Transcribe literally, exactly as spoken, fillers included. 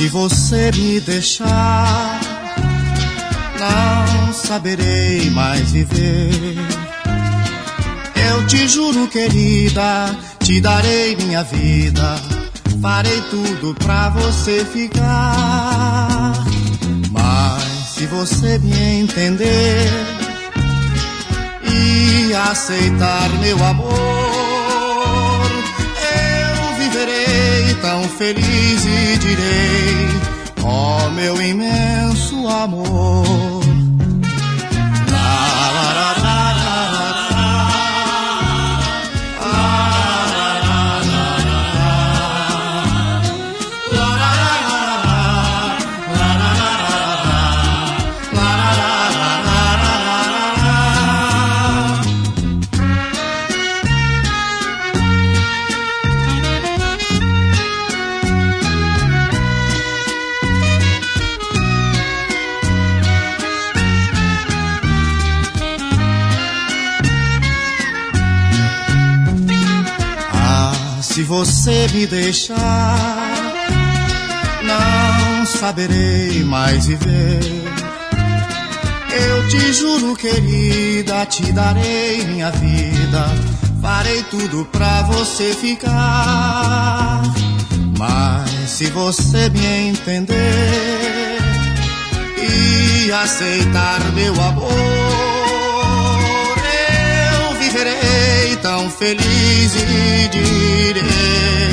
se você me deixar, não saberei mais viver. Eu te juro, querida, te darei minha vida, farei tudo pra você ficar. Mas se você me entender e aceitar meu amor, eu viverei tão feliz e direi: ó meu imenso amor. La, la, la, la, la, la. Se você me deixar, não saberei mais viver. Eu te juro, querida, te darei minha vida, farei tudo pra você ficar. Mas se você me entender e aceitar meu amor, eu viverei tão feliz e direi: